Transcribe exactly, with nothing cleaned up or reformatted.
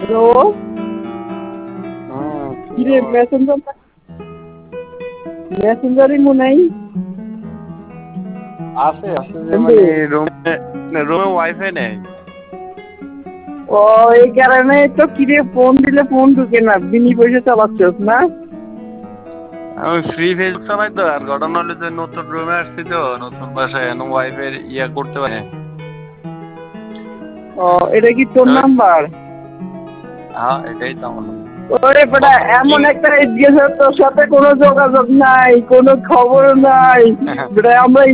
hello কিরে Messenger মেসেঞ্জারই মনে নাই আছে আছে যে মানে রুমে রুমে ওয়াইফাই নেই ও এই কারণে তো কিরে ফোন দিলে ফোন ঢুকে না বিনি পয়সা চালাচ্ছিস না আমি ফ্রি ফেজ চালাই তো আর ঘটনা হলো যে নতুন রুমে আসছি তো নতুন বাসায় এখন ওয়াইফাই ইয়া করতে পারে ও এটা কি তোর নাম্বার হ্যাঁ এটাই তো আমার ওরে বেটা এমন একটা গেছে তোর সাথে কোনো যোগাযোগ নাই কোনো খবর নাই বেটা আমরা